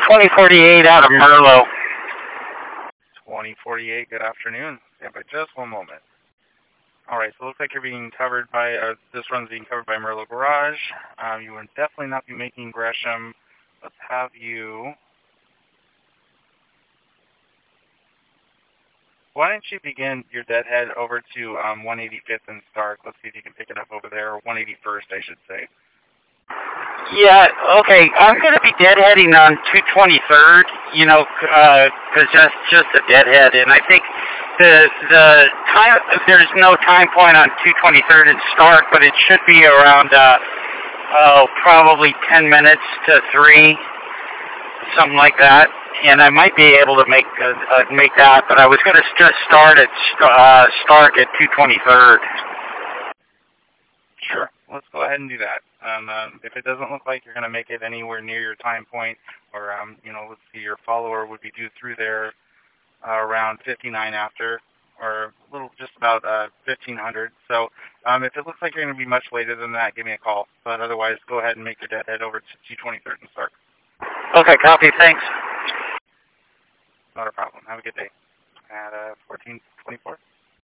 2048 out of Merlot. 2048, good afternoon. Yeah, but just one moment. Alright, so it looks like you're being covered by, this run's being covered by Merlot Garage. You would definitely not be making Gresham. Let's have you... Why don't you begin your deadhead over to 185th and Stark? Let's see if you can pick it up over there, or 181st, I should say. Yeah, okay, I'm going to be deadheading on 223rd, you know, because that's just a deadhead, and I think the time, there's no time point on 223rd and Stark, but it should be around, probably 10 minutes to 3, something like that, and I might be able to make that, but I was going to just start at Stark at 223rd. Sure, let's go ahead and do that. If it doesn't look like you're going to make it anywhere near your time point, or, you know, let's see, your follower would be due through there around 59 after, or a little, just about 1500. So if it looks like you're going to be much later than that, give me a call. But otherwise, go ahead and make your deadhead over to 223rd and Stark. Okay, copy, thanks. Not a problem. Have a good day. At 1424.